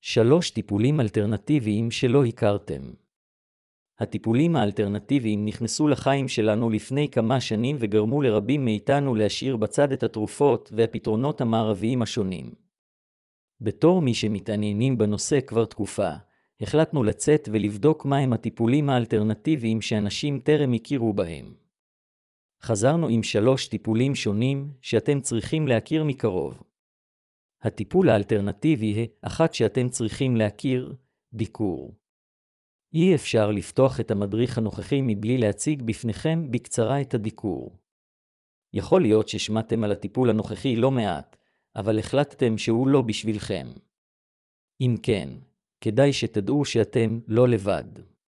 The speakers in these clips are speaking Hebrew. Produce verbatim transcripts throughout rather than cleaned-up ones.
שלוש טיפולים אלטרנטיביים שלא הכרתם. הטיפולים האלטרנטיביים נכנסו לחיים שלנו לפני כמה שנים וגרמו לרבים מאיתנו להשאיר בצד את התרופות והפתרונות המערביים השונים. בתור מי שמתעניינים בנושא כבר תקופה, החלטנו לצאת ולבדוק מהם הטיפולים האלטרנטיביים שאנשים טרם הכירו בהם. חזרנו עם שלוש טיפולים שונים שאתם צריכים להכיר מקרוב. הטיפול האלטרנטיבי היא אחת שאתם צריכים להכיר, דיקור. אי אפשר לפתוח את המדריך הנוכחי מבלי להציג בפניכם בקצרה את הדיקור. יכול להיות ששמעתם על הטיפול הנוכחי לא מעט, אבל החלטתם שהוא לא בשבילכם. אם כן, כדאי שתדעו שאתם לא לבד.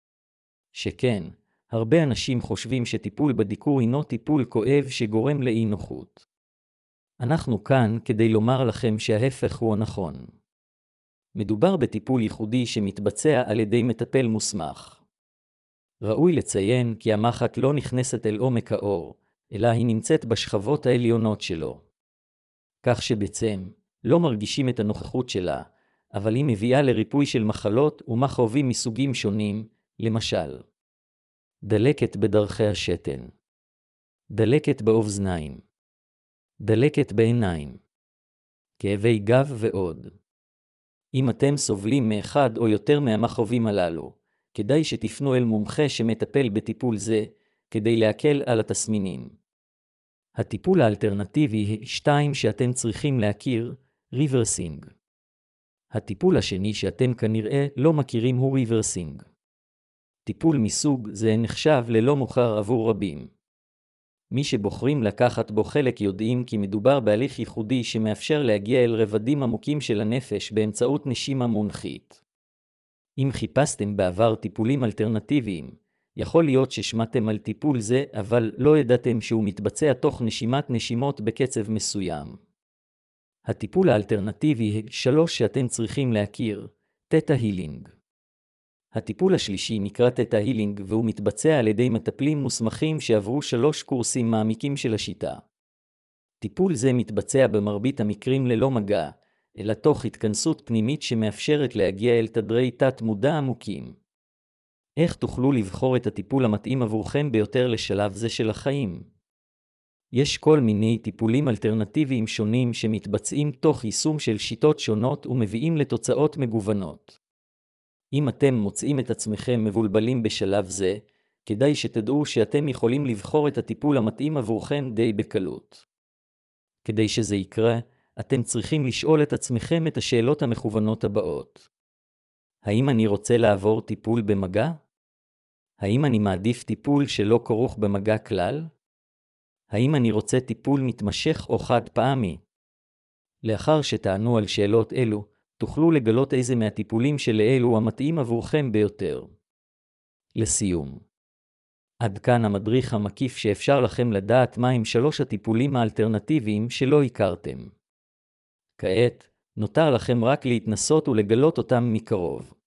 שכן, הרבה אנשים חושבים שטיפול בדיקור הינו טיפול כואב שגורם לאי נוחות. אנחנו כאן כדי לומר לכם שההפך הוא הנכון. מדובר בטיפול ייחודי שמתבצע על ידי מטפל מוסמך. ראוי לציין כי המחט לא נכנסת אל עומק האור, אלא היא נמצאת בשכבות העליונות שלו. כך שבעצם לא מרגישים את הנוכחות שלה, אבל היא מביאה לריפוי של מחלות ומכאובים מסוגים שונים, למשל דלקת בדרכי השתן, דלקת באוזניים, דלקת בעיניים, כאבי גב ועוד. אם אתם סובלים מאחד או יותר מהמכאובים הללו, כדאי שתפנו אל מומחה שמטפל בטיפול זה, כדי להקל על התסמינים. הטיפול האלטרנטיבי היא שתיים שאתם צריכים להכיר, ריברסינג. הטיפול השני שאתם כנראה לא מכירים הוא ריברסינג. טיפול מסוג זה נחשב ללא מוכר עבור רבים. מי שבוחרים לקחת בו חלק יודעים כי מדובר בהליך ייחודי שמאפשר להגיע אל רבדים עמוקים של הנפש באמצעות נשימה מונחית. אם חיפשתם בעבר טיפולים אלטרנטיביים, יכול להיות ששמעתם על טיפול זה, אבל לא ידעתם שהוא מתבצע תוך נשימת נשימות בקצב מסוים. הטיפול האלטרנטיבי היא שלוש שאתם צריכים להכיר, תטא הילינג. הטיפול השלישי נקרא תטא הילינג והוא מתבצע על ידי מטפלים מוסמכים שעברו שלוש קורסים מעמיקים של השיטה. טיפול זה מתבצע במרבית המקרים ללא מגע, אלא תוך התכנסות פנימית שמאפשרת להגיע אל תדרי תת מודע עמוקים. איך תוכלו לבחור את הטיפול המתאים עבורכם ביותר לשלב זה של החיים? יש כל מיני טיפולים אלטרנטיביים שונים שמתבצעים תוך יישום של שיטות שונות ומביאים לתוצאות מגוונות. אם אתם מוצאים את עצמכם מבולבלים בשלב זה, כדאי שתדעו שאתם יכולים לבחור את הטיפול המתאים עבורכם די בקלות. כדי שזה יקרה, אתם צריכים לשאול את עצמכם את השאלות המכוונות הבאות. האם אני רוצה לעבור טיפול במגע? האם אני מעדיף טיפול שלא כרוך במגע כלל? האם אני רוצה טיפול מתמשך או חד פעמי? לאחר שתענו על שאלות אלו, תוכלו לגלות איזה מהטיפולים שלאלו המתאים עבורכם ביותר. לסיום, עד כאן המדריך המקיף שאפשר לכם לדעת מהם שלוש הטיפולים האלטרנטיביים שלא הכרתם. כעת, נותר לכם רק להתנסות ולגלות אותם מקרוב.